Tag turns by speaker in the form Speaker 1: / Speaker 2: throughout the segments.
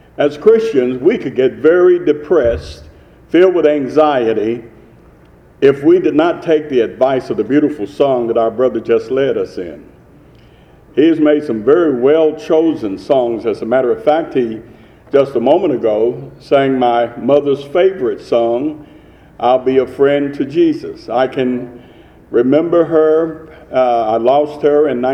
Speaker 1: As Christians, we could get very depressed, filled with anxiety, if we did not take the advice of the beautiful song that our brother just led us in. He has made some very well-chosen songs. As a matter of fact, he, just a moment ago, sang my mother's favorite song, I'll Be a Friend to Jesus. I can remember her. I lost her in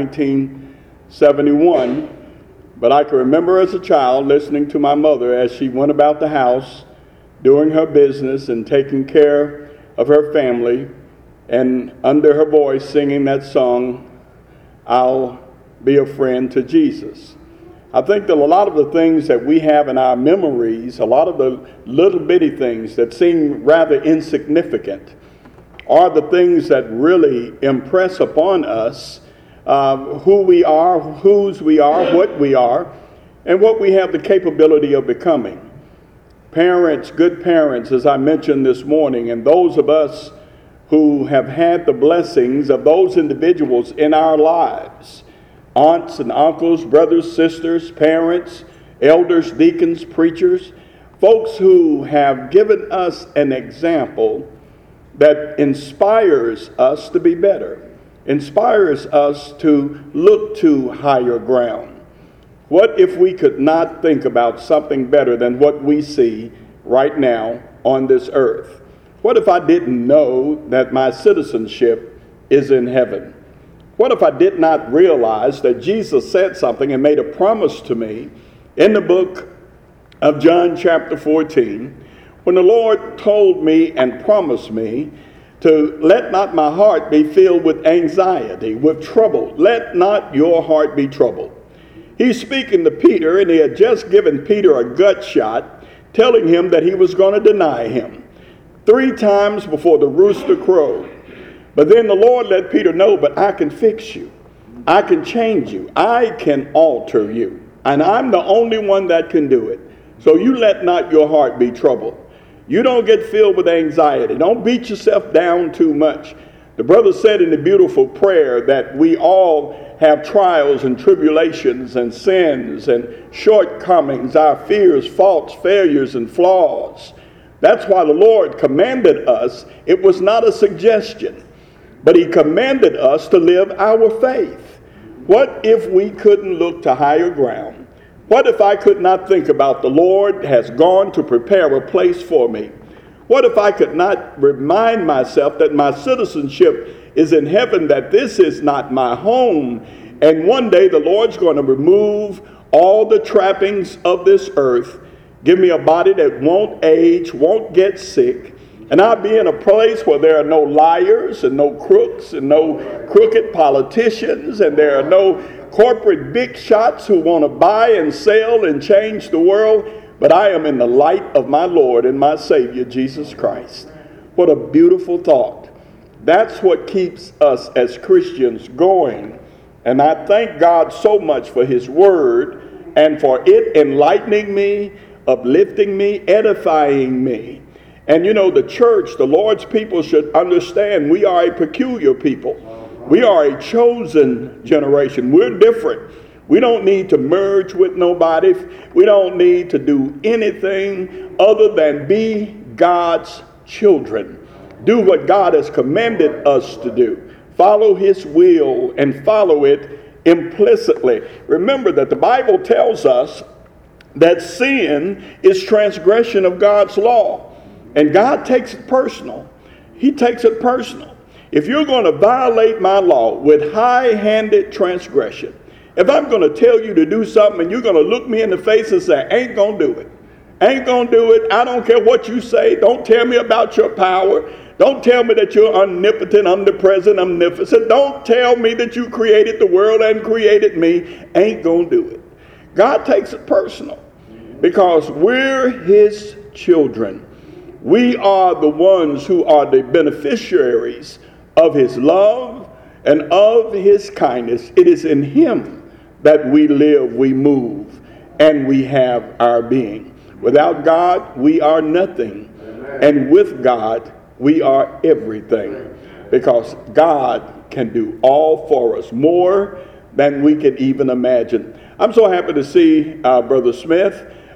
Speaker 1: 1971, but I can remember as a child listening to my mother as she went about the house, doing her business and taking care of her family, and under her voice singing that song, I'll Be a Friend to Jesus. I think that a lot of the things that we have in our memories, a lot of the little bitty things that seem rather insignificant, are the things that really impress upon us who we are, whose we are, what we are, and what we have the capability of becoming. Parents, good parents, as I mentioned this morning, and those of us who have had the blessings of those individuals in our lives, aunts and uncles, brothers, sisters, parents, elders, deacons, preachers, folks who have given us an example that inspires us to be better, inspires us to look to higher ground. What if we could not think about something better than what we see right now on this earth? What if I didn't know that my citizenship is in heaven? What if I did not realize that Jesus said something and made a promise to me in the book of John chapter 14, when the Lord told me and promised me to let not my heart be filled with anxiety, with trouble. Let not your heart be troubled. He's speaking to Peter, and he had just given Peter a gut shot, telling him that he was going to deny him 3 times before the rooster crowed. But then the Lord let Peter know, but I can fix you. I can change you. I can alter you. And I'm the only one that can do it. So you let not your heart be troubled. You don't get filled with anxiety. Don't beat yourself down too much. The brother said in the beautiful prayer that we all have trials and tribulations and sins and shortcomings, our fears, faults, failures, and flaws. That's why the Lord commanded us. It was not a suggestion, but he commanded us to live our faith. What if we couldn't look to higher ground? What if I could not think about the Lord has gone to prepare a place for me? What if I could not remind myself that my citizenship is in heaven, that this is not my home, and one day the Lord's going to remove all the trappings of this earth, give me a body that won't age, won't get sick, and I'll be in a place where there are no liars and no crooks and no crooked politicians, and there are no corporate big shots who want to buy and sell and change the world, but I am in the light of my Lord and my Savior, Jesus Christ. What a beautiful thought. That's what keeps us as Christians going. And I thank God so much for his word and for it enlightening me, uplifting me, edifying me. And you know, the church, the Lord's people should understand we are a peculiar people. We are a chosen generation. We're different. We don't need to merge with nobody. We don't need to do anything other than be God's children. Do what God has commanded us to do. Follow his will and follow it implicitly. Remember that the Bible tells us that sin is transgression of God's law. And God takes it personal. He takes it personal. If you're going to violate my law with high-handed transgression, if I'm going to tell you to do something and you're going to look me in the face and say, ain't going to do it. Ain't going to do it. I don't care what you say. Don't tell me about your power. Don't tell me that you're omnipotent, omnipresent, omnificent. Don't tell me that you created the world and created me. Ain't going to do it. God takes it personal because we're his children. We are the ones who are the beneficiaries of his love and of his kindness. It is in him that we live, we move, and we have our being. Without God, we are nothing. And with God, we are everything. Because God can do all for us, more than we can even imagine. I'm so happy to see Brother Smith.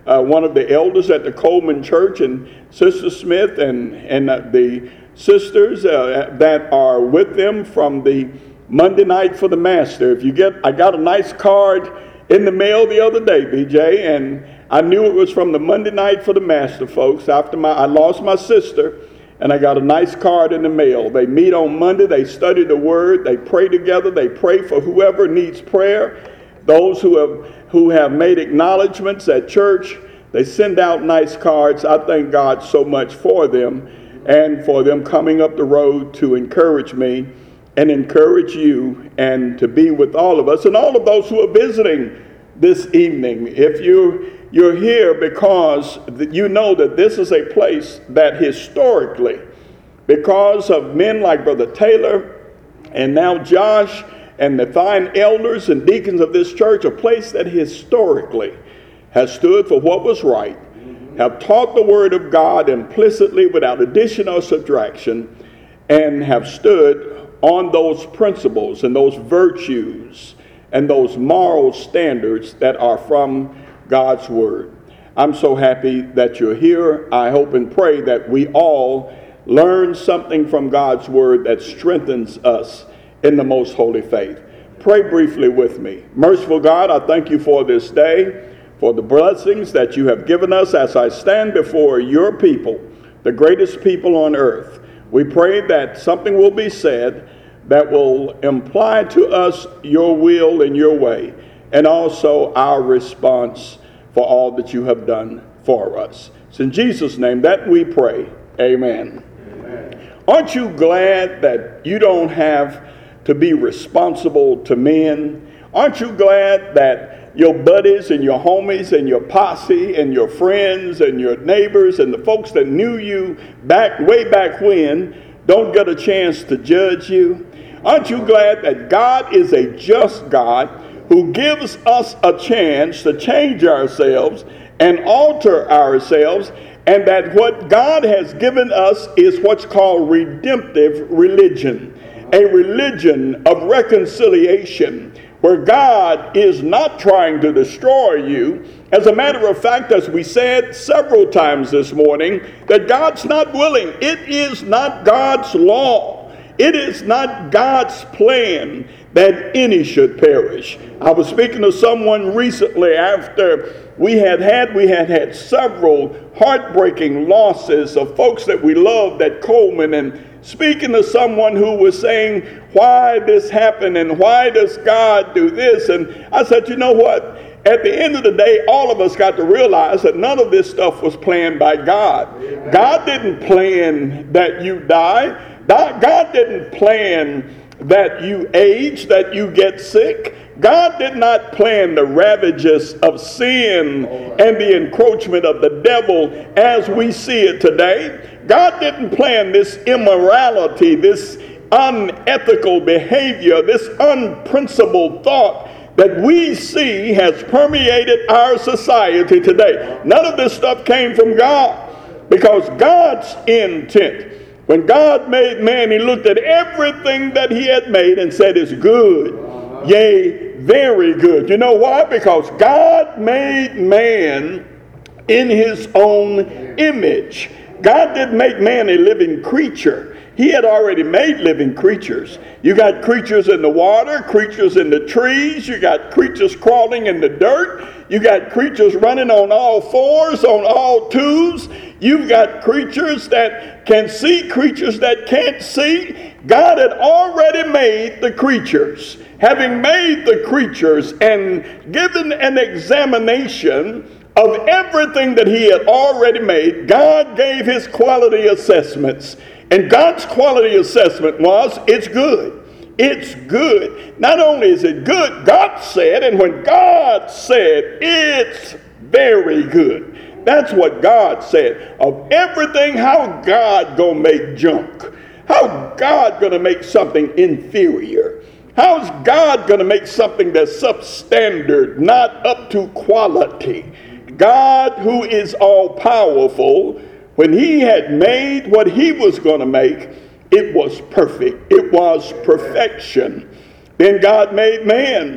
Speaker 1: one of the elders at the Coleman Church, and Sister Smith and the sisters that are with them from the Monday Night for the Master. I got a nice card in the mail the other day, BJ, and I knew it was from the Monday Night for the Master folks. After I lost my sister, and I got a nice card in the mail. They meet on Monday, they study the Word, they pray together, they pray for whoever needs prayer. Those who have made acknowledgments at church, they send out nice cards. I thank God so much for them and for them coming up the road to encourage me and encourage you and to be with all of us and all of those who are visiting this evening. If you're here because you know that this is a place that historically, because of men like Brother Taylor and now Josh and the fine elders and deacons of this church, a place that historically has stood for what was right, have taught the Word of God implicitly without addition or subtraction, and have stood on those principles and those virtues and those moral standards that are from God's Word. I'm so happy that you're here. I hope and pray that we all learn something from God's Word that strengthens us in the most holy faith. Pray briefly with me. Merciful God, I thank you for this day, for the blessings that you have given us as I stand before your people, the greatest people on earth. We pray that something will be said that will imply to us your will and your way, and also our response for all that you have done for us. It's in Jesus' name that we pray. Amen. Amen. Aren't you glad that you don't have to be responsible to men? Aren't you glad that your buddies and your homies and your posse and your friends and your neighbors and the folks that knew you way back when don't get a chance to judge you? Aren't you glad that God is a just God who gives us a chance to change ourselves and alter ourselves, and that what God has given us is what's called redemptive religion, a religion of reconciliation, where God is not trying to destroy you. As a matter of fact, as we said several times this morning, that God's not willing. It is not God's law. It is not God's plan that any should perish. I was speaking to someone recently after we had had several heartbreaking losses of folks that we loved at Coleman, and speaking to someone who was saying, why this happened and why does God do this? And I said, you know what? At the end of the day, all of us got to realize that none of this stuff was planned by God. Amen. God didn't plan that you die. God didn't plan that you age, that you get sick. God did not plan the ravages of sin and the encroachment of the devil as we see it today. God didn't plan this immorality, this unethical behavior, this unprincipled thought that we see has permeated our society today. None of this stuff came from God, because God's intent, when God made man, he looked at everything that he had made and said, it's good, yea, very good. You know why? Because God made man in his own image. God didn't make man a living creature. He had already made living creatures. You got creatures in the water, creatures in the trees, you got creatures crawling in the dirt, you got creatures running on all fours, on all twos, you've got creatures that can see, creatures that can't see. God had already made the creatures. Having made the creatures and given an examination of everything that he had already made, God gave his quality assessments. And God's quality assessment was, it's good. It's good. Not only is it good, God said, and when God said, it's very good. That's what God said. Of everything, how God gonna make junk? How God gonna make something inferior? How's God gonna make something that's substandard, not up to quality? God, who is all powerful, when he had made what he was going to make, it was perfect. It was perfection. Then God made man.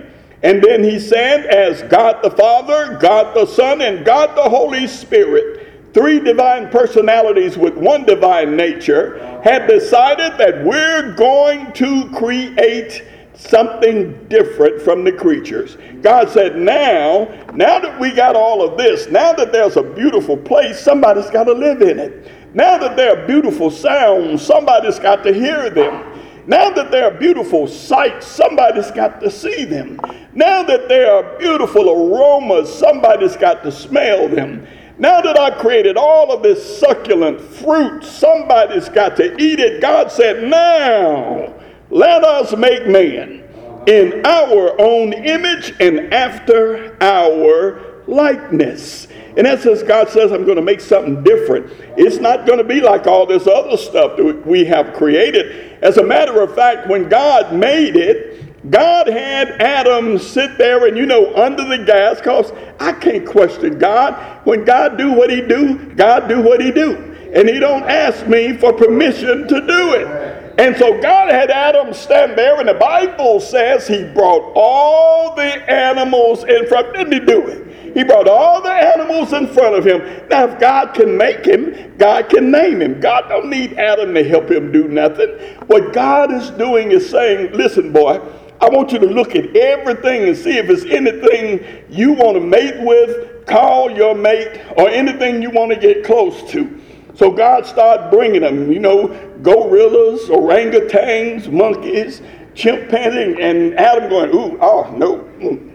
Speaker 1: And then he said, as God the Father, God the Son, and God the Holy Spirit, three divine personalities with one divine nature, had decided that we're going to create something different from the creatures. God said, now that we got all of this, now that there's a beautiful place, somebody's got to live in it. Now that there are beautiful sounds, somebody's got to hear them. Now that there are beautiful sights, somebody's got to see them. Now that there are beautiful aromas, somebody's got to smell them. Now that I created all of this succulent fruit, somebody's got to eat it. God said, now let us make man in our own image and after our likeness. In essence, God says, I'm going to make something different. It's not going to be like all this other stuff that we have created. As a matter of fact, when God made it, God had Adam sit there and, under the gas, because I can't question God. When God do what he do, God do what he do. And he don't ask me for permission to do it. And so God had Adam stand there, and the Bible says he brought all the animals in front. Didn't he do it? He brought all the animals in front of him. Now, if God can make him, God can name him. God don't need Adam to help him do nothing. What God is doing is saying, listen, boy, I want you to look at everything and see if there's anything you want to mate with, call your mate, or anything you want to get close to. So God started bringing them, gorillas, orangutans, monkeys, chimpanzees, and Adam going, no,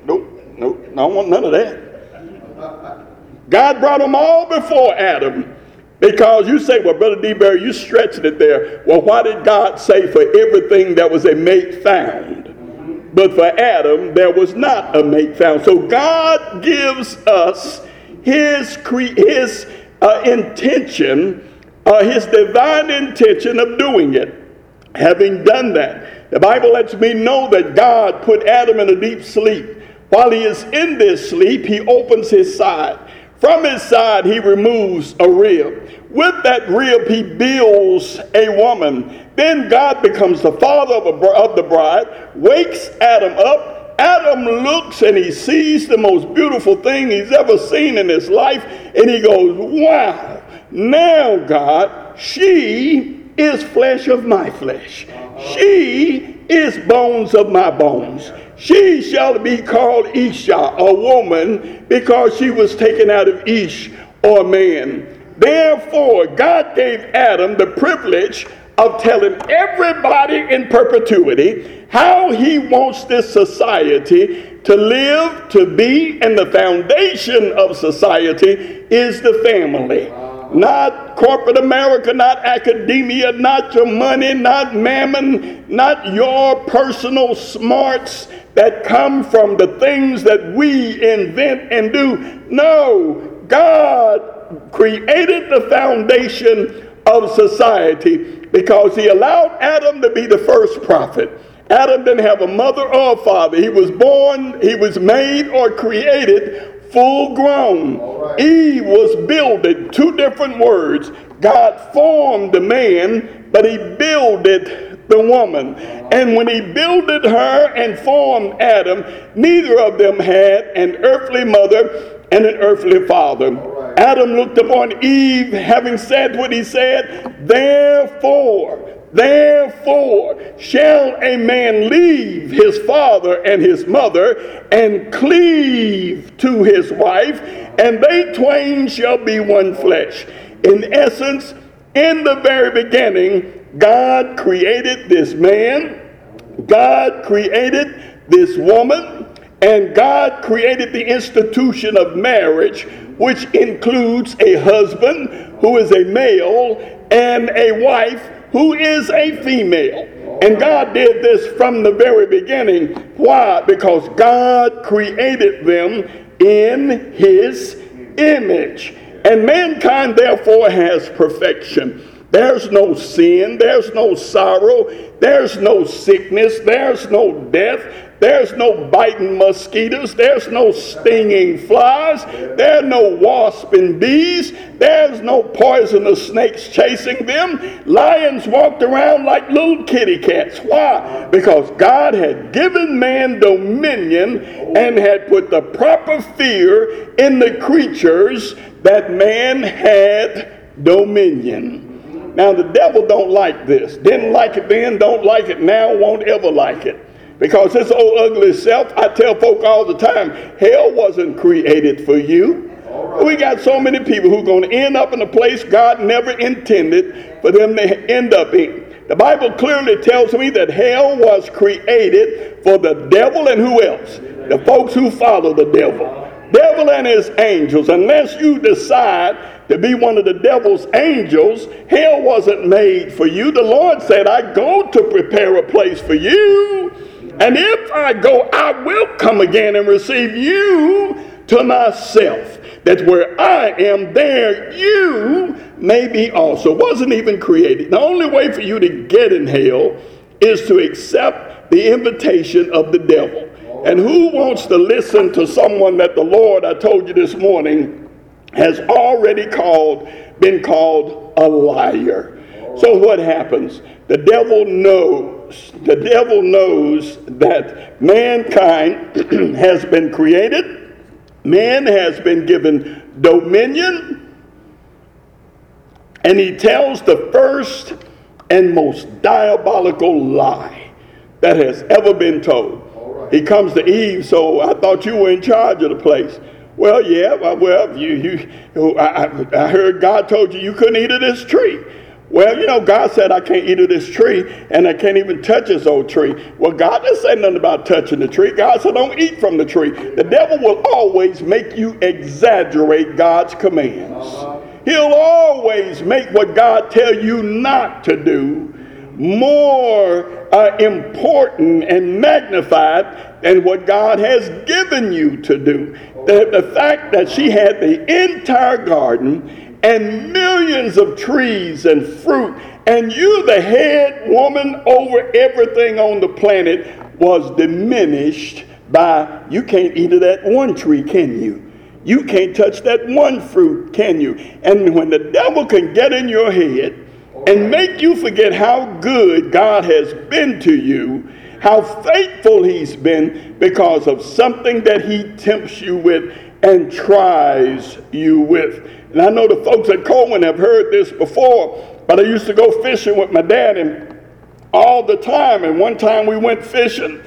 Speaker 1: I don't want none of that. God brought them all before Adam, because you say, well, Brother D-Berry, you stretching it there. Well, why did God say for everything there was a mate found? But for Adam, there was not a mate found. So God gives us his intention, his divine intention of doing it. Having done that, the Bible lets me know that God put Adam in a deep sleep. While he is in this sleep, he opens his side. From his side, he removes a rib. With that rib, he builds a woman. Then God becomes the father of the bride, wakes Adam up. Adam looks and he sees the most beautiful thing he's ever seen in his life. And he goes, wow, now God, she is flesh of my flesh. She is bones of my bones. She shall be called Isha, a woman, because she was taken out of Ish, or man. Therefore, God gave Adam the privilege of telling everybody in perpetuity how he wants this society to live, to be, and the foundation of society is the family. Not corporate America, not academia, not your money, not mammon, not your personal smarts that come from the things that we invent and do. No, God created the foundation of society because he allowed Adam to be the first prophet. Adam didn't have a mother or a father. He was born, he was made or created full grown. Right. Eve was builded, two different words. God formed the man, but he builded the woman. And when he builded her and formed Adam, neither of them had an earthly mother and an earthly father. Right. Adam looked upon Eve, having said what he said, therefore shall a man leave his father and his mother and cleave to his wife, and they twain shall be one flesh. In essence, in the very beginning, God created this man, God created this woman, and God created the institution of marriage, which includes a husband who is a male and a wife who is a female. And God did this from the very beginning. Why? Because God created them in his image. And mankind therefore has perfection. There's no sin, there's no sorrow, there's no sickness, there's no death, There's no biting mosquitoes. There's no stinging flies. There are no wasps and bees. There's no poisonous snakes chasing them. Lions walked around like little kitty cats. Why? Because God had given man dominion and had put the proper fear in the creatures that man had dominion. Now the devil don't like this. Didn't like it then, don't like it now, won't ever like it. Because this old ugly self, I tell folk all the time, hell wasn't created for you. We got so many people who are going to end up in a place God never intended for them to end up in. The Bible clearly tells me that hell was created for the devil and who else? The folks who follow the devil. Devil and his angels. Unless you decide to be one of the devil's angels, hell wasn't made for you. The Lord said, I go to prepare a place for you. And if I go, I will come again and receive you to myself. That where I am, there you may be also. Wasn't even created. The only way for you to get in hell is to accept the invitation of the devil. And who wants to listen to someone that the Lord, I told you this morning, has already been called a liar? So what happens? The devil knows that mankind has been created. Man has been given dominion. And he tells the first and most diabolical lie that has ever been told. He comes to Eve, so I thought you were in charge of the place. Well, yeah, I heard God told you couldn't eat of this tree. Well, God said I can't eat of this tree, and I can't even touch this old tree. Well, God didn't say nothing about touching the tree. God said don't eat from the tree. The devil will always make you exaggerate God's commands. He'll always make what God tells you not to do more important and magnified than what God has given you to do. The fact that she had the entire garden and millions of trees and fruit, and you, the head woman over everything on the planet, was diminished by, you can't eat of that one tree, can you? You can't touch that one fruit, can you? And when the devil can get in your head and make you forget how good God has been to you, how faithful he's been, because of something that he tempts you with and tries you with. And I know the folks at Coleman have heard this before, but I used to go fishing with my dad and all the time. And one time we went fishing,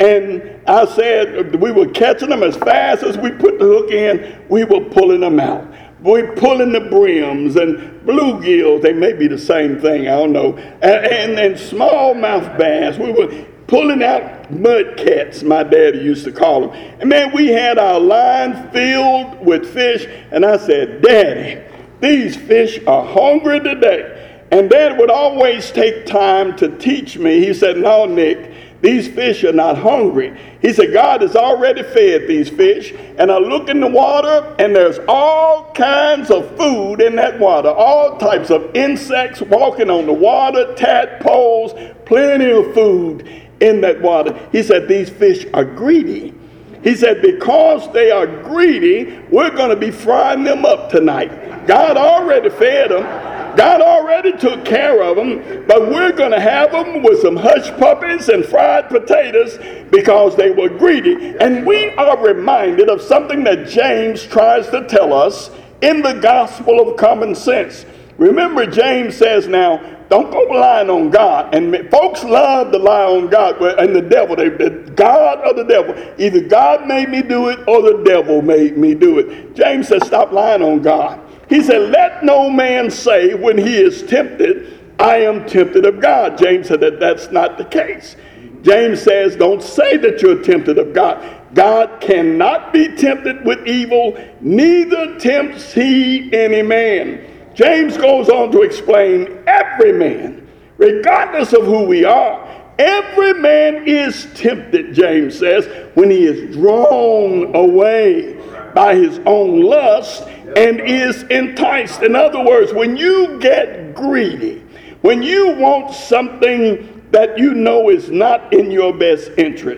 Speaker 1: and I said we were catching them as fast as we put the hook in, we were pulling them out. We're pulling the brims and bluegills. They may be the same thing, I don't know. And smallmouth bass. We were pulling out mudcats, my daddy used to call them. And man, we had our line filled with fish. And I said, Daddy, these fish are hungry today. And Dad would always take time to teach me. He said, no, Nick, these fish are not hungry. He said, God has already fed these fish. And I look in the water, and there's all kinds of food in that water. All types of insects walking on the water, tadpoles, plenty of food in that water. He said, these fish are greedy. He said, because they are greedy, we're going to be frying them up tonight. God already fed them. God already took care of them, but we're going to have them with some hush puppies and fried potatoes because they were greedy. And we are reminded of something that James tries to tell us in the gospel of common sense. Remember, James says now, don't go relying on God. And folks love to lie on God and the devil. The God or the devil. Either God made me do it or the devil made me do it. James says, stop lying on God. He said, let no man say when he is tempted, I am tempted of God. James said that that's not the case. James says, don't say that you're tempted of God. God cannot be tempted with evil, neither tempts he any man. James goes on to explain every man, regardless of who we are, every man is tempted, James says, when he is drawn away by his own lust and is enticed. In other words, when you get greedy, when you want something that you know is not in your best interest,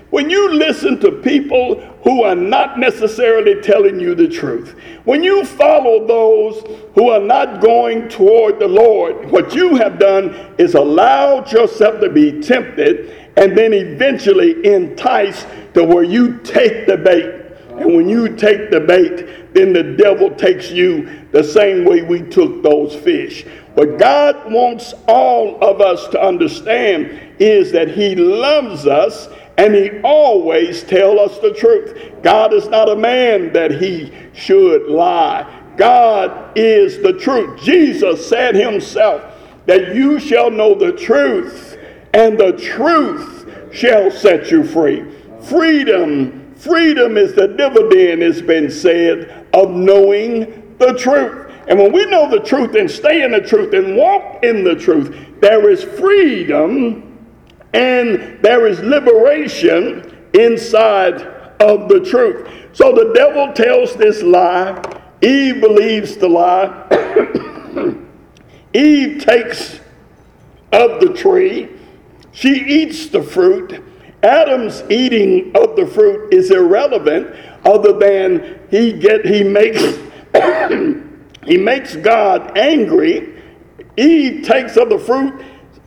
Speaker 1: When you listen to people who are not necessarily telling you the truth, when you follow those who are not going toward the Lord, what you have done is allowed yourself to be tempted and then eventually enticed to where you take the bait. And when you take the bait, then the devil takes you the same way we took those fish. What God wants all of us to understand is that he loves us and he always tells us the truth. God is not a man that he should lie. God is the truth. Jesus said himself that you shall know the truth, and the truth shall set you free. Freedom is the dividend, it's been said, of knowing the truth. And when we know the truth and stay in the truth and walk in the truth, there is freedom and there is liberation inside of the truth. So the devil tells this lie. Eve believes the lie. Eve takes of the tree. She eats the fruit. Adam's eating of the fruit is irrelevant, other than he makes he makes God angry. Eve takes of the fruit.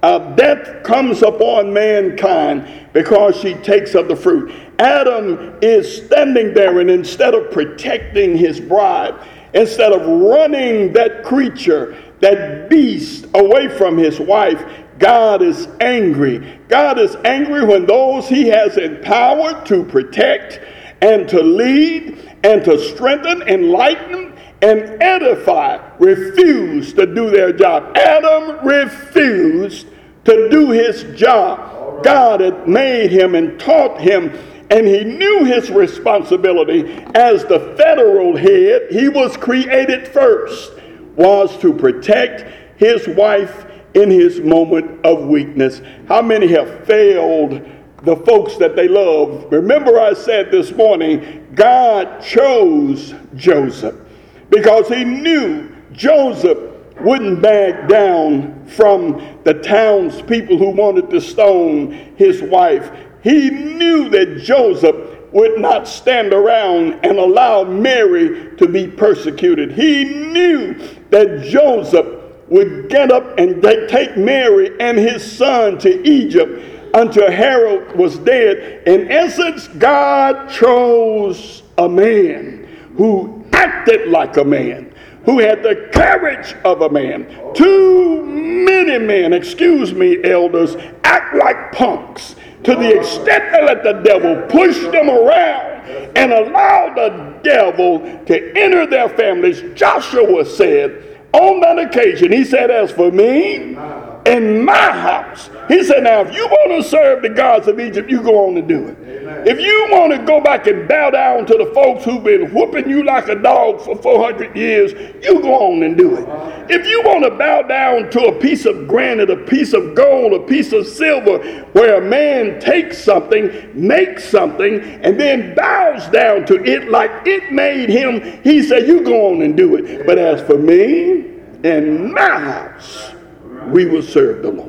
Speaker 1: Death comes upon mankind because she takes of the fruit. Adam is standing there, and instead of protecting his bride, instead of running that creature, that beast, away from his wife, God is angry. God is angry when those he has empowered to protect and to lead and to strengthen, enlighten, and edify refuse to do their job. Adam refused to do his job. God had made him and taught him, and he knew his responsibility as the federal head. He was created first, was to protect his wife in his moment of weakness. How many have failed the folks that they love? Remember, I said this morning, God chose Joseph because he knew Joseph wouldn't back down from the townspeople who wanted to stone his wife. He knew that Joseph would not stand around and allow Mary to be persecuted. He knew that Joseph would get up and take Mary and his son to Egypt until Herod was dead. In essence, God chose a man who acted like a man, who had the courage of a man. Too many men, excuse me, elders, act like punks to the extent they let the devil push them around and allow the devil to enter their families. Joshua said on that occasion, he said, as for me and my house, he said, now if you want to serve the gods of Egypt, you go on and do it. Amen. If you want to go back and bow down to the folks who've been whooping you like a dog for 400 years, you go on and do it. If you want to bow down to a piece of granite, a piece of gold, a piece of silver, where a man takes something, makes something, and then bows down to it like it made him, he said, you go on and do it. But as for me and my house, we will serve the Lord.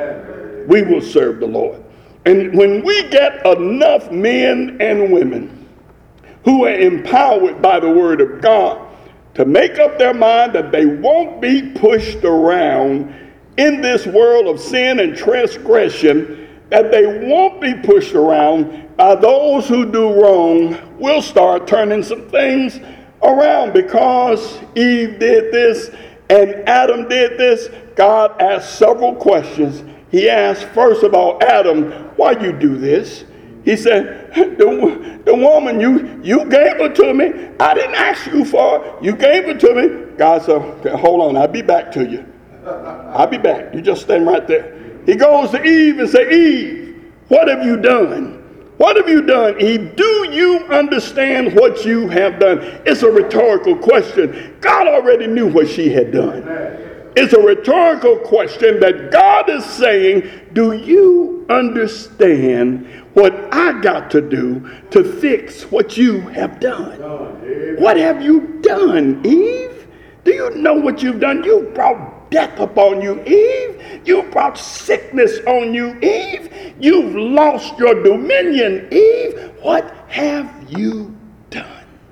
Speaker 1: We will serve the Lord. And when we get enough men and women who are empowered by the word of God to make up their mind that they won't be pushed around in this world of sin and transgression, that they won't be pushed around by those who do wrong, we'll start turning some things around. Because Eve did this and Adam did this, God asked several questions. He asked, first of all, Adam, why you do this? He said, the woman, you gave her to me. I didn't ask you for her. You gave her to me. God said, okay, hold on, I'll be back to you. I'll be back. You just stand right there. He goes to Eve and says, Eve, what have you done? What have you done, Eve? Do you understand what you have done? It's a rhetorical question. God already knew what she had done. It's a rhetorical question that God is saying, do you understand what I got to do to fix what you have done? What have you done, Eve? Do you know what you've done? You brought brought death upon you, Eve. You've brought sickness on you, Eve. You've lost your dominion, Eve. What have you done?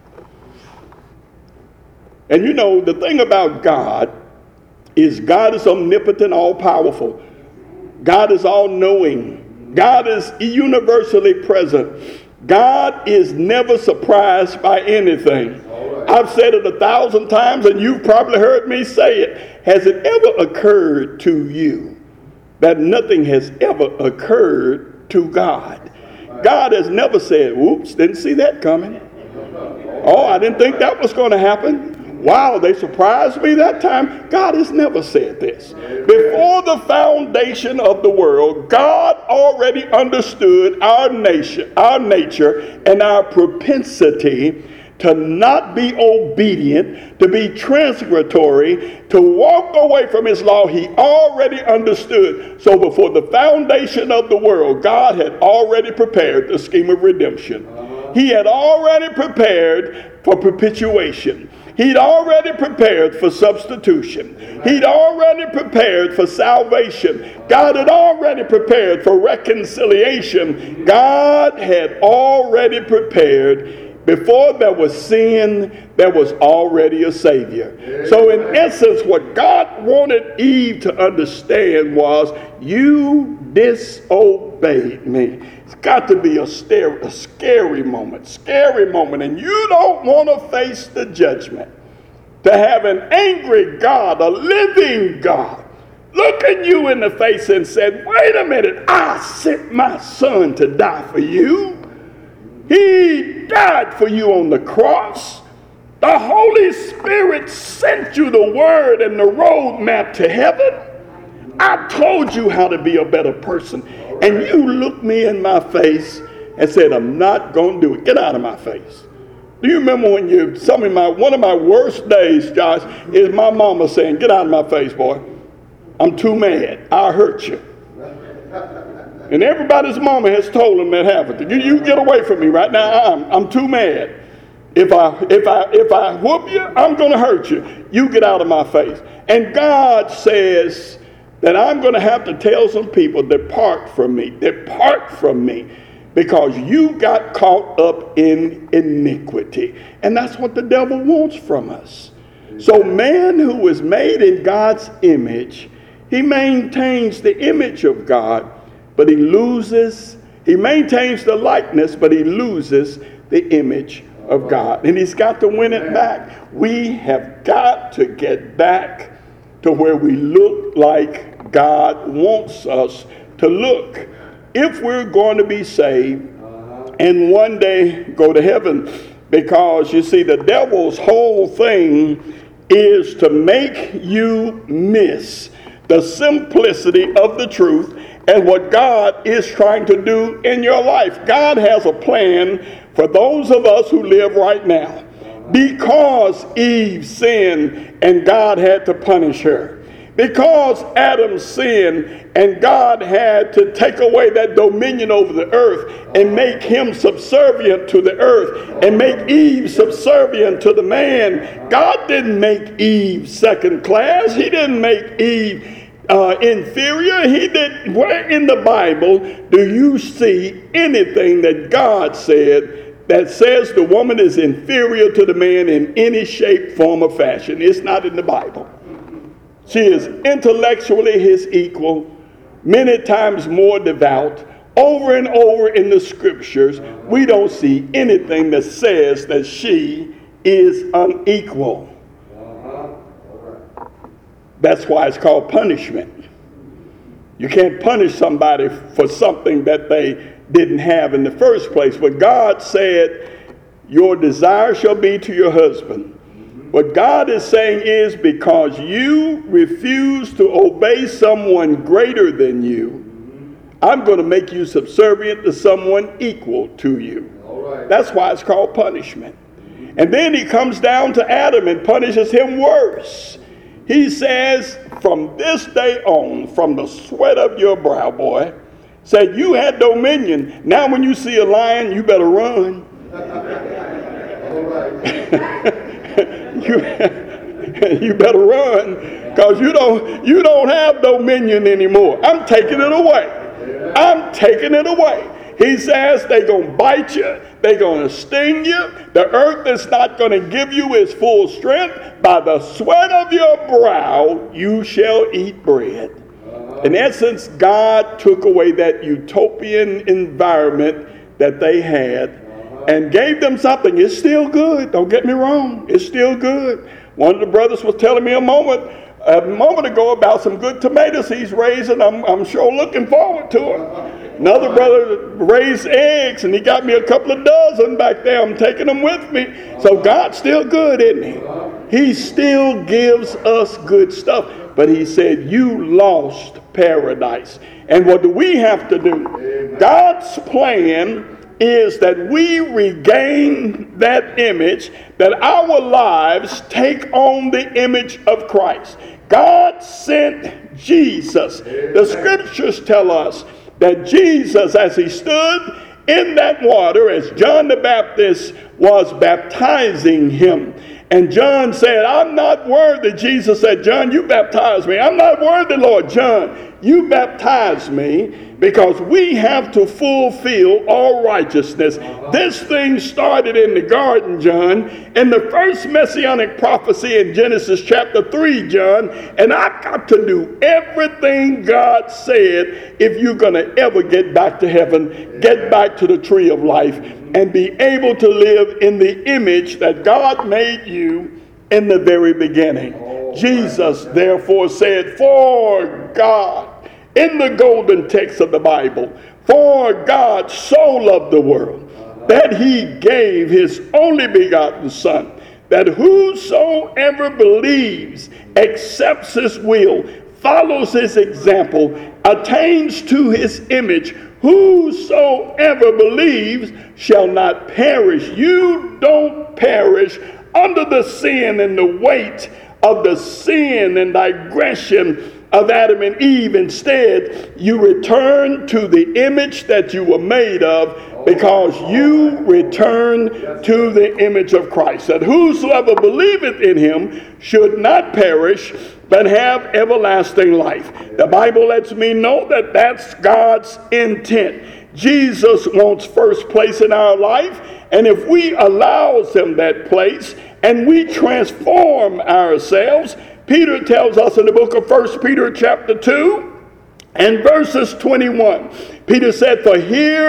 Speaker 1: And you know, the thing about God is omnipotent, all-powerful. God is all-knowing. God is universally present. God is never surprised by anything. I've said it 1,000 times, and you've probably heard me say it. Has it ever occurred to you that nothing has ever occurred to God? God has never said, "Oops, didn't see that coming. Oh, I didn't think that was going to happen. Wow, they surprised me that time." God has never said this. Before the foundation of the world, God already understood our nature, and our propensity to not be obedient, to be transgressatory, to walk away from his law. He already understood. So before the foundation of the world, God had already prepared the scheme of redemption. He had already prepared for perpetuation. He'd already prepared for substitution. He'd already prepared for salvation. God had already prepared for reconciliation. God had already prepared. Before there was sin, there was already a Savior. So in essence, what God wanted Eve to understand was, you disobeyed me. It's got to be a scary moment, and you don't want to face the judgment. To have an angry God, a living God, look at you in the face and said, "Wait a minute, I sent my son to die for you. He died for you on the cross. The Holy Spirit sent you the word and the roadmap to heaven. I told you how to be a better person. And you looked me in my face and said, I'm not going to do it. Get out of my face." Do you remember when one of my worst days, Josh, is my mama saying, "Get out of my face, boy. I'm too mad. I'll hurt you." And everybody's mama has told them that happened. You get away from me right now. I'm too mad. If I whoop you, I'm going to hurt you. You get out of my face. And God says that I'm going to have to tell some people, depart from me, because you got caught up in iniquity. And that's what the devil wants from us. So man who is made in God's image, he maintains the image of God, but he maintains the likeness, but he loses the image of God. And he's got to win it back. We have got to get back to where we look like God wants us to look, if we're going to be saved and one day go to heaven. Because you see, the devil's whole thing is to make you miss the simplicity of the truth and what God is trying to do in your life. God has a plan for those of us who live right now. Because Eve sinned and God had to punish her. Because Adam sinned and God had to take away that dominion over the earth and make him subservient to the earth and make Eve subservient to the man. God didn't make Eve second class. He didn't make Eve inferior. He didn't. Where in the Bible do you see anything that God said that says the woman is inferior to the man in any shape, form, or fashion? It's not in the Bible. She is intellectually his equal, many times more devout. Over and over in the scriptures, we don't see anything that says that she is unequal. That's why it's called punishment. You can't punish somebody for something that they didn't have in the first place. But God said, your desire shall be to your husband. What God is saying is, because you refuse to obey someone greater than you, I'm going to make you subservient to someone equal to you. Right. That's why it's called punishment. And then he comes down to Adam and punishes him worse. He says, from this day on, from the sweat of your brow, boy, said you had dominion. Now when you see a lion, you better run. You better run, because you don't have dominion anymore. I'm taking it away. I'm taking it away. He says they're going to bite you. They're going to sting you. The earth is not going to give you its full strength. By the sweat of your brow, you shall eat bread. In essence, God took away that utopian environment that they had and gave them something. It's still good. Don't get me wrong. It's still good. One of the brothers was telling me a moment ago about some good tomatoes he's raising. I'm sure looking forward to them. Another brother raised eggs, and he got me a couple of dozen back there. I'm taking them with me. So God's still good, isn't he? He still gives us good stuff. But he said, you lost paradise. And what do we have to do? God's plan is that we regain that image, that our lives take on the image of Christ. God sent Jesus. The scriptures tell us that Jesus, as he stood in that water, as John the Baptist was baptizing him, and John said, I'm not worthy. Jesus said, John, you baptize me. I'm not worthy, Lord. John, you baptize me, because we have to fulfill all righteousness. This thing started in the garden, John, in the first messianic prophecy in Genesis chapter 3, John, and I've got to do everything God said if you're going to ever get back to heaven, get back to the tree of life, and be able to live in the image that God made you in the very beginning. Jesus, therefore, said, for God, in the golden text of the Bible, for God so loved the world that he gave his only begotten Son, that whosoever believes, accepts his will, follows his example, attains to his image, whosoever believes shall not perish. You don't perish under the sin and the weight of the sin and digression of Adam and Eve. Instead, you return to the image that you were made of, because you return to the image of Christ. That whosoever believeth in him should not perish, but have everlasting life. The Bible lets me know that that's God's intent. Jesus wants first place in our life, and if we allow him that place and we transform ourselves, Peter tells us in the book of 1 Peter chapter 2 and verses 21, Peter said, for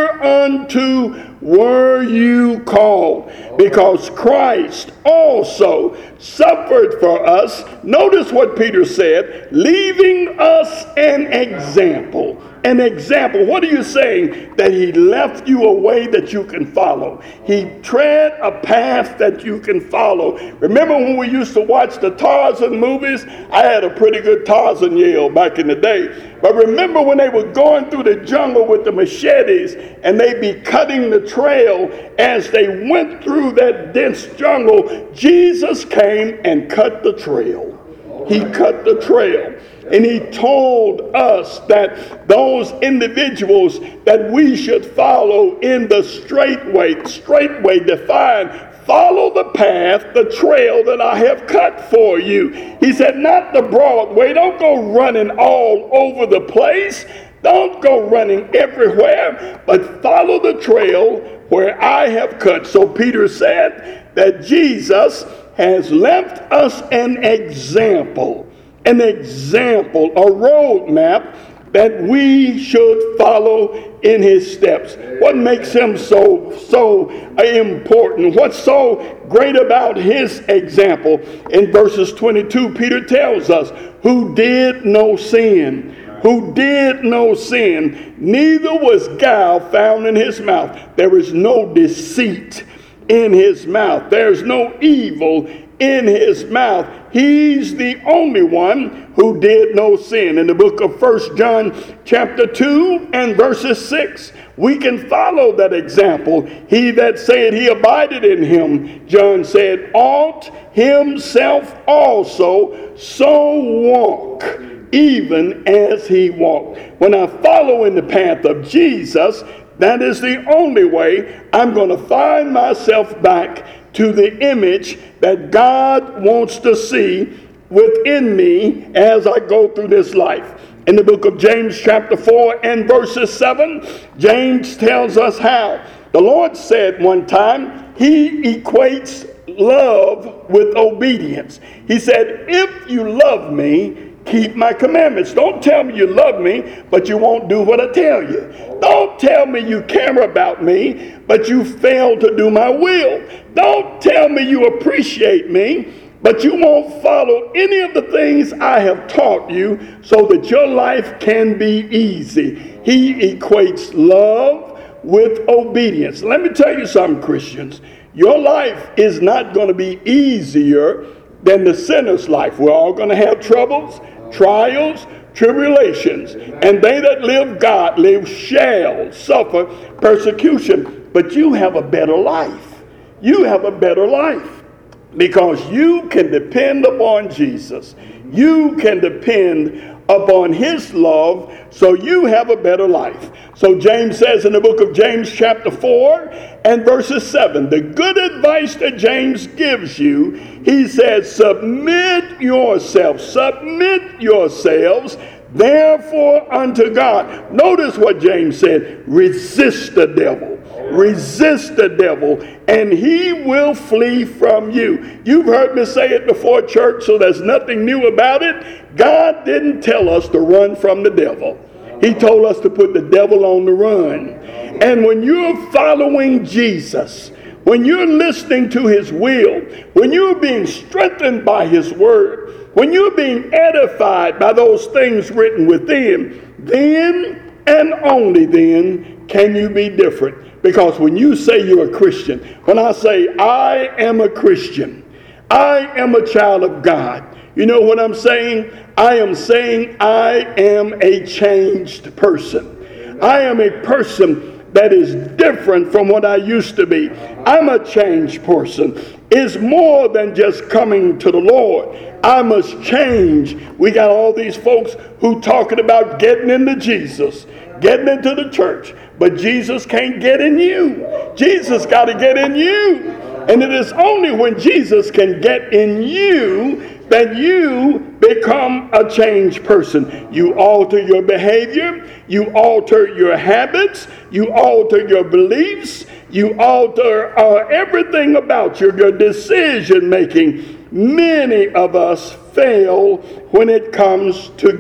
Speaker 1: hereunto were you called, because Christ also suffered for us. Notice what Peter said, leaving us an example. An example. What are you saying? That he left you a way that you can follow. He tread a path that you can follow. Remember when we used to watch the Tarzan movies? I had a pretty good Tarzan yell back in the day. But remember when they were going through the jungle with the machetes, and they'd be cutting the trail as they went through that dense jungle? Jesus came and cut the trail. He cut the trail. And he told us that those individuals that we should follow in the straight way defined, follow the path, the trail that I have cut for you. He said, not the broad way. Don't go running all over the place. Don't go running everywhere, but follow the trail where I have cut. So Peter said that Jesus has left us an example, a roadmap that we should follow in his steps. What makes him so important? What's so great about his example? In verses 22, Peter tells us, who did no sin, neither was guile found in his mouth. There is no deceit in his mouth. There's no evil in his mouth. He's the only one who did no sin. In the book of 1 John chapter 2 and verses 6, we can follow that example. He that said he abided in him, John said, ought himself also so walk, even as he walked. When I follow in the path of Jesus, that is the only way I'm going to find myself back to the image that God wants to see within me as I go through this life. In the book of James chapter 4 and verses 7, James tells us how. The Lord said one time, he equates love with obedience. He said, if you love me, keep my commandments. Don't tell me you love me, but you won't do what I tell you. Don't tell me you care about me, but you fail to do my will. Don't tell me you appreciate me, but you won't follow any of the things I have taught you so that your life can be easy. He equates love with obedience. Let me tell you something, Christians. Your life is not going to be easier than the sinner's life. We're all going to have troubles, trials, tribulations. And they that live godly shall suffer persecution. But you have a better life. You have a better life. Because you can depend upon Jesus. You can depend upon his love, so you have a better life. So James says in the book of James chapter 4 and verses 7, the good advice that James gives you, he says, submit yourselves, therefore unto God. Notice what James said, resist the devil. Resist the devil, and he will flee from you. You've heard me say it before, church, so there's nothing new about it. God didn't tell us to run from the devil. He told us to put the devil on the run. And when you're following Jesus, when you're listening to his will, when you're being strengthened by his word, when you're being edified by those things written within, then and only then can you be different. Because when you say you're a Christian, when I say I am a Christian, I am a child of God, you know what I'm saying? I am saying I am a changed person. I am a person that is different from what I used to be. I'm a changed person. It's more than just coming to the Lord. I must change. We got all these folks who talking about getting into Jesus, getting into the church. But Jesus can't get in you. Jesus got to get in you. And it is only when Jesus can get in you that you become a changed person. You alter your behavior. You alter your habits. You alter your beliefs. You alter everything about you, your decision making. Many of us fail when it comes to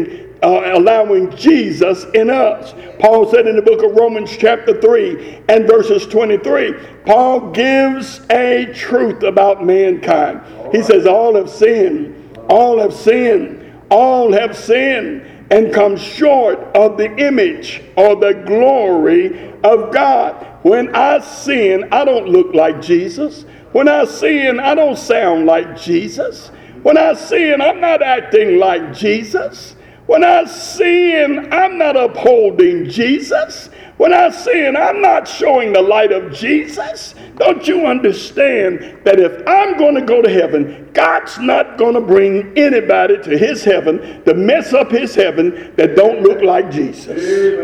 Speaker 1: allowing Jesus in us. Paul said in the book of Romans chapter 3 and verses 23, Paul gives a truth about mankind. He says all have sinned, all have sinned, all have sinned and come short of the image or the glory of God. When I sin, I don't look like Jesus. When I sin, I don't sound like Jesus. When I sin, I'm not acting like Jesus. When I sin, I'm not upholding Jesus. When I sin, I'm not showing the light of Jesus. Don't you understand that if I'm going to go to heaven, God's not going to bring anybody to his heaven to mess up his heaven that don't look like Jesus.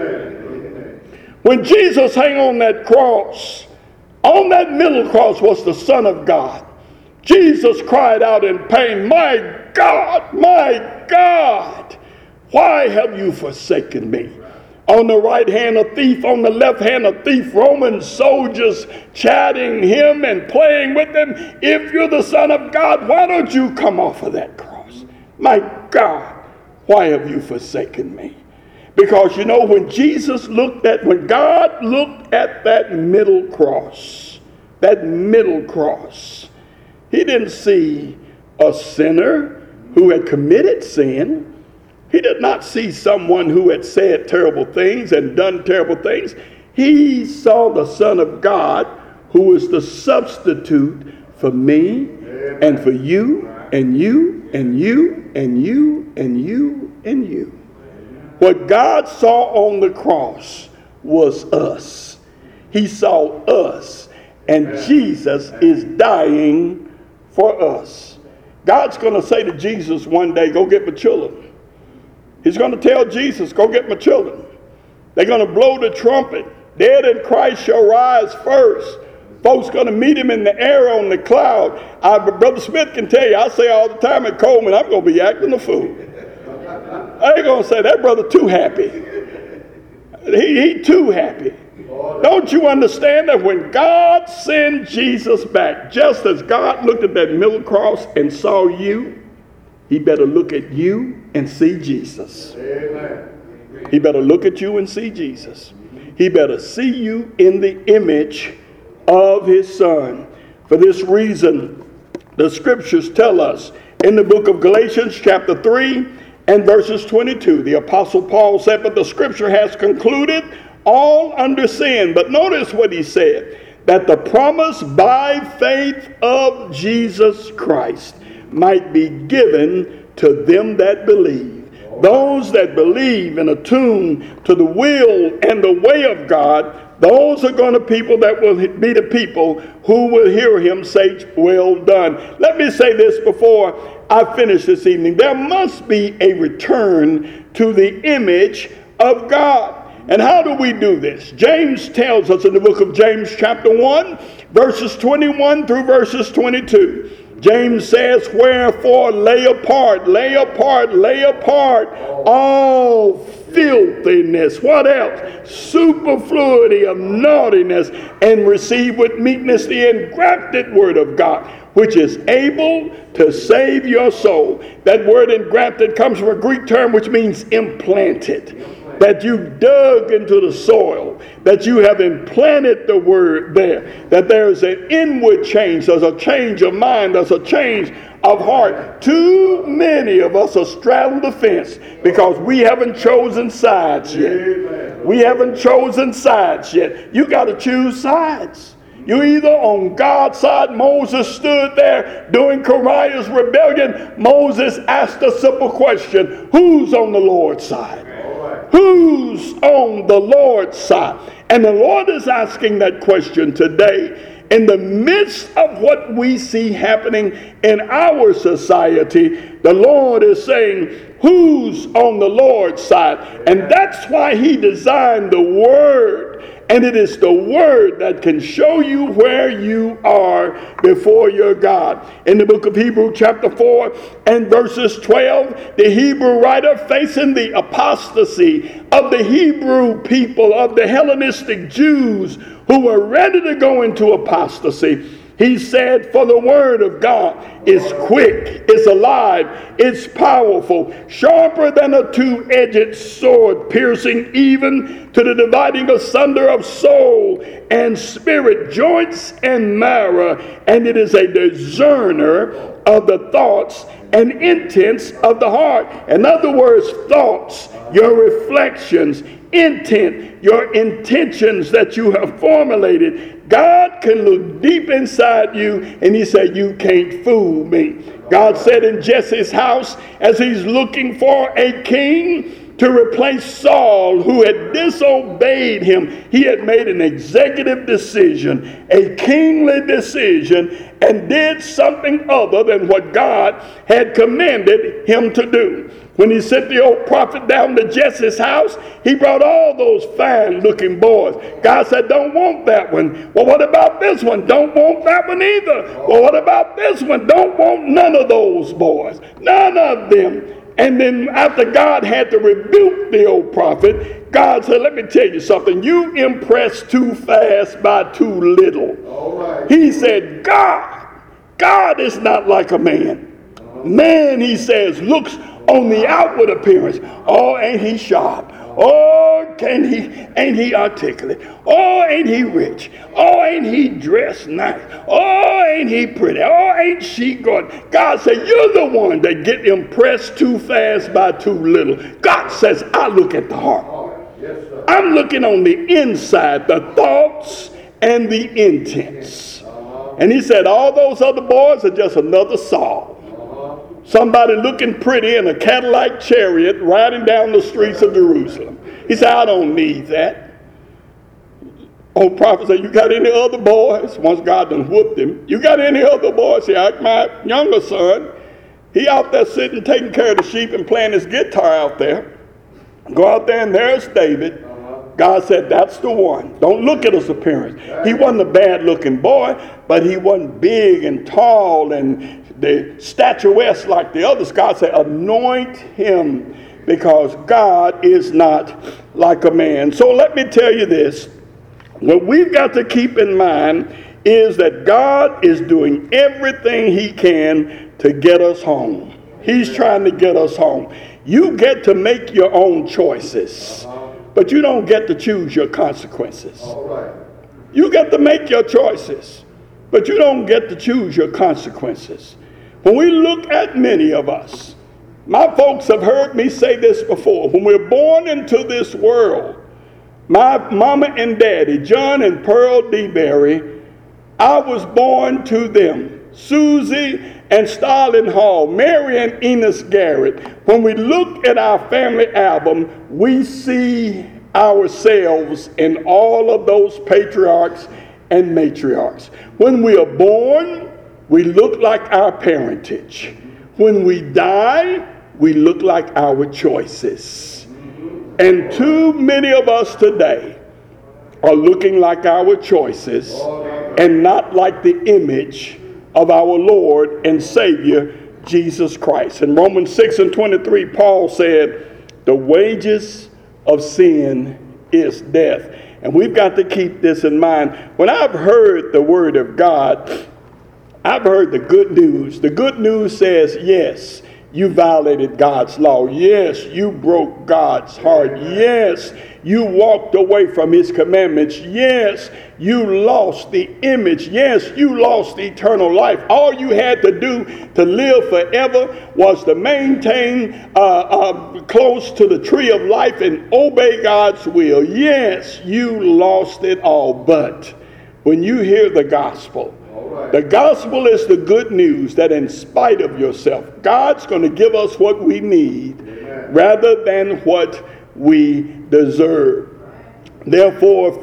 Speaker 1: Amen. When Jesus hung on that cross, on that middle cross was the Son of God. Jesus cried out in pain, my God, why have you forsaken me? On the right hand a thief, on the left hand a thief, Roman soldiers chatting him and playing with him. If you're the Son of God, why don't you come off of that cross? My God, why have you forsaken me? Because you know, when God looked at that middle cross, he didn't see a sinner who had committed sin. He did not see someone who had said terrible things and done terrible things. He saw the Son of God who was the substitute for me and for you and you and you and you and you and you. What God saw on the cross was us. He saw us, and Jesus is dying for us. God's going to say to Jesus one day, go get my children. He's going to tell Jesus, go get my children. They're going to blow the trumpet. Dead in Christ shall rise first. Folks going to meet him in the air on the cloud. Brother Smith can tell you, I say all the time at Coleman, I'm going to be acting a fool. I ain't going to say, that brother too happy. He too happy. Don't you understand that when God sent Jesus back, just as God looked at that middle cross and saw you, he better look at you and see Jesus. Amen. He better look at you and see Jesus. He better see you in the image of his Son. For this reason, the scriptures tell us in the book of Galatians chapter 3 and verses 22, the Apostle Paul said, but the scripture has concluded all under sin. But notice what he said, that the promise by faith of Jesus Christ might be given to them that believe. Those that believe and attune to the will and the way of God, those are going to people that will be the people who will hear him say, well done. Let me say this before I finish this evening. There must be a return to the image of God. And how do we do this? James tells us in the book of James chapter 1, verses 21 through verses 22. James says, wherefore lay apart all filthiness. What else? Superfluity of naughtiness, and receive with meekness the engrafted word of God, which is able to save your soul. That word engrafted comes from a Greek term which means implanted. That you dug into the soil, that you have implanted the word there, that there's an inward change, there's a change of mind, there's a change of heart. Too many of us are straddling the fence because we haven't chosen sides yet. Amen. We haven't chosen sides yet. You got to choose sides. You're either on God's side. Moses stood there during Koriah's rebellion. Moses asked a simple question, who's on the Lord's side? Who's on the Lord's side? And the Lord is asking that question today. In the midst of what we see happening in our society, the Lord is saying, who's on the Lord's side? And that's why he designed the Word. And it is the Word that can show you where you are before your God. In the book of Hebrews chapter 4 and verses 12, the Hebrew writer, facing the apostasy of the Hebrew people, of the Hellenistic Jews who were ready to go into apostasy, he said, for the word of God is quick, it's alive, it's powerful, sharper than a two-edged sword, piercing even to the dividing asunder of soul and spirit, joints and marrow, and it is a discerner of the thoughts and intents of the heart. In other words, thoughts, your reflections, intent, your intentions that you have formulated. God can look deep inside you and he said, you can't fool me. God said in Jesse's house, as he's looking for a king to replace Saul, who had disobeyed him, he had made an executive decision, a kingly decision, and did something other than what God had commanded him to do. When he sent the old prophet down to Jesse's house, he brought all those fine-looking boys. God said, don't want that one. Well, what about this one? Don't want that one either. Well, what about this one? Don't want none of those boys. None of them. And then after God had to rebuke the old prophet, God said, let me tell you something. You impress too fast by too little. Right. He said, God is not like a man. Man, he says, looks on the outward appearance. Oh, ain't he sharp? Oh, ain't he articulate? Oh, ain't he rich? Oh, ain't he dressed nice? Oh, ain't he pretty? Oh, ain't she good? God said, you're the one that get impressed too fast by too little. God says, I look at the heart. Yes, sir. I'm looking on the inside, the thoughts and the intents. And he said, all those other boys are just another Saul. Somebody looking pretty in a Cadillac chariot riding down the streets of Jerusalem. He said, I don't need that. Old prophet said, you got any other boys? Once God done whooped him. You got any other boys? He said, my younger son, he out there sitting, taking care of the sheep and playing his guitar out there. Go out there and there's David. God said, that's the one. Don't look at his appearance. He wasn't a bad-looking boy, but he wasn't big and tall and the statuesque like the others. God said, anoint him, because God is not like a man. So let me tell you this. What we've got to keep in mind is that God is doing everything he can to get us home. He's trying to get us home. You get to make your own choices, but you don't get to choose your consequences. You get to make your choices, but you don't get to choose your consequences. When we look at many of us, my folks have heard me say this before. When we're born into this world, my mama and daddy, John and Pearl DeBerry, I was born to them. Susie and Starlin Hall, Mary and Enos Garrett. When we look at our family album, we see ourselves in all of those patriarchs and matriarchs. When we are born, we look like our parentage. When we die, we look like our choices. And too many of us today are looking like our choices and not like the image of our Lord and Savior, Jesus Christ. In Romans 6:23, Paul said, the wages of sin is death. And we've got to keep this in mind. When I've heard the word of God, I've heard the good news. The good news says, yes, you violated God's law. Yes, you broke God's heart. Yes, you walked away from his commandments. Yes, you lost the image. Yes, you lost eternal life. All you had to do to live forever was to maintain close to the tree of life and obey God's will. Yes, you lost it all. But when you hear the gospel, the gospel is the good news that in spite of yourself, God's going to give us what we need rather than what we deserve. Therefore,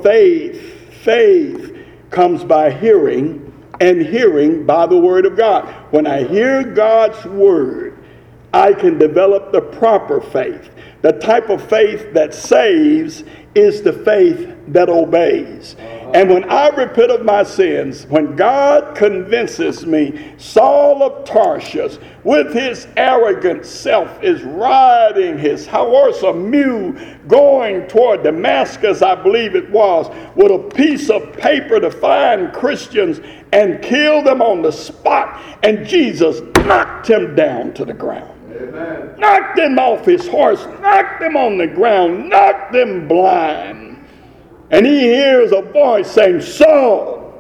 Speaker 1: faith comes by hearing, and hearing by the word of God. When I hear God's word, I can develop the proper faith. The type of faith that saves is the faith that obeys. And when I repent of my sins, when God convinces me, Saul of Tarsus, with his arrogant self, is riding his horse, a mule, going toward Damascus, I believe it was, with a piece of paper to find Christians and kill them on the spot. And Jesus knocked him down to the ground. Amen. Knocked him off his horse, knocked him on the ground, knocked him blind. And he hears a voice saying, Saul,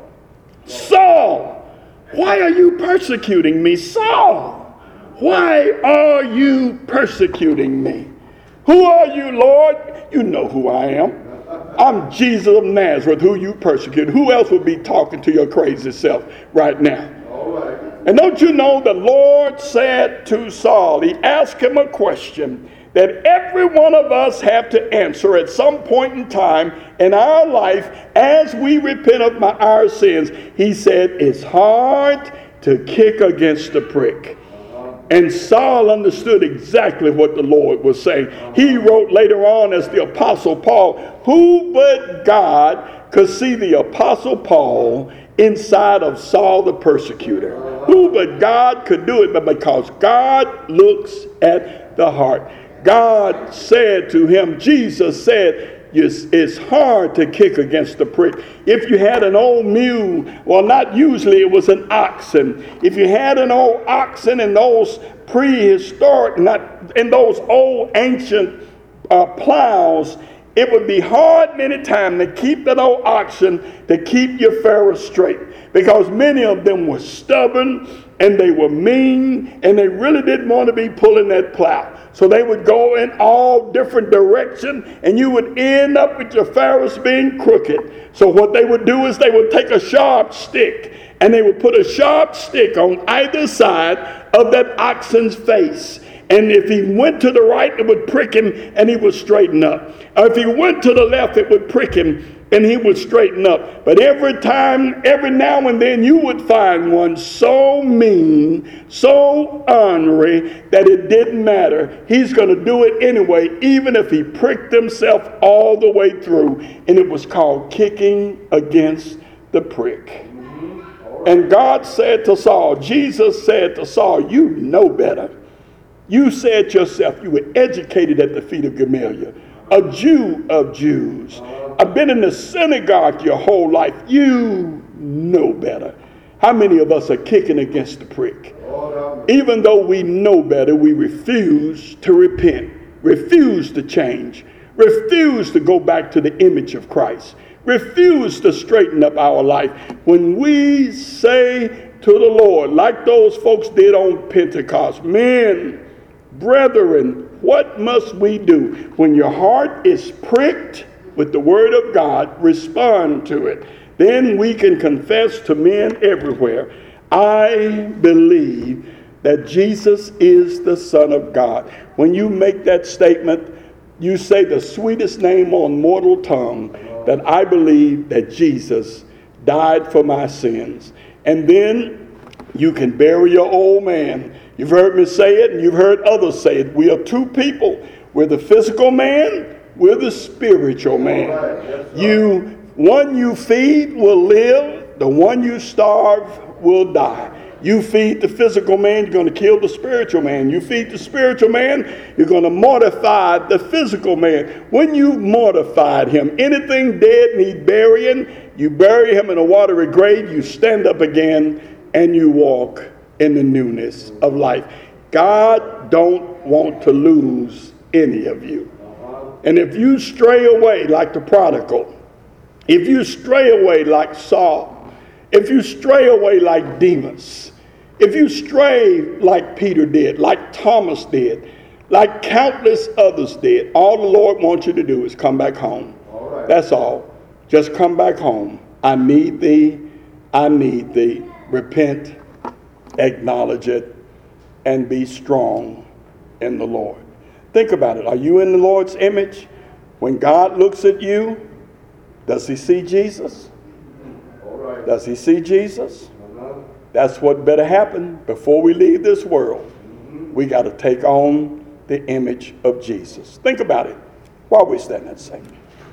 Speaker 1: Saul, why are you persecuting me? Saul, why are you persecuting me? Who are you, Lord? You know who I am. I'm Jesus of Nazareth, who you persecute. Who else would be talking to your crazy self right now? And don't you know the Lord said to Saul, he asked him a question that every one of us have to answer at some point in time in our life as we repent of our sins. He said, it's hard to kick against the prick. And Saul understood exactly what the Lord was saying. He wrote later on as the Apostle Paul, who but God could see the Apostle Paul inside of Saul the persecutor? Who but God could do it? But because God looks at the heart. God said to him, Jesus said, it's hard to kick against the prick. If you had an old mule, well, not usually, it was an oxen. If you had an old oxen in those prehistoric, not in those old ancient plows, it would be hard many times to keep that old oxen, to keep your furrow straight, because many of them were stubborn and they were mean and they really didn't want to be pulling that plow. So they would go in all different directions and you would end up with your furrows being crooked. So what they would do is they would take a sharp stick and they would put a sharp stick on either side of that oxen's face. And if he went to the right, it would prick him and he would straighten up. Or if he went to the left, it would prick him and he would straighten up. But every now and then, you would find one so mean, so ornery, that it didn't matter. He's going to do it anyway, even if he pricked himself all the way through. And it was called kicking against the prick. And God said to Saul, Jesus said to Saul, you know better. You said yourself, you were educated at the feet of Gamaliel, a Jew of Jews. I've been in the synagogue your whole life. You know better. How many of us are kicking against the prick? Even though we know better, we refuse to repent, refuse to change, refuse to go back to the image of Christ, refuse to straighten up our life. When we say to the Lord, like those folks did on Pentecost, men, brethren, what must we do? When your heart is pricked with the word of God, respond to it. Then we can confess to men everywhere, I believe that Jesus is the Son of God. When you make that statement, you say the sweetest name on mortal tongue, that I believe that Jesus died for my sins. And then you can bury your old man. You've heard me say it, and you've heard others say it. We are two people. We're the physical man, we're the spiritual man. One you feed will live, the one you starve will die. You feed the physical man, you're going to kill the spiritual man. You feed the spiritual man, you're going to mortify the physical man. When you've mortified him, anything dead need burying, you bury him in a watery grave, you stand up again, and you walk in the newness of life. God don't want to lose any of you. And if you stray away like the prodigal, if you stray away like Saul, if you stray away like Demas, if you stray like Peter did, like Thomas did, like countless others did, all the Lord wants you to do is come back home. That's all. Just come back home. I need thee. I need thee. Repent, acknowledge it, and be strong in the Lord. Think about it. Are you in the Lord's image? When God looks at you, does he see Jesus? Does he see Jesus? That's what better happen before we leave this world. We got to take on the image of Jesus. Think about it while we stand and sing.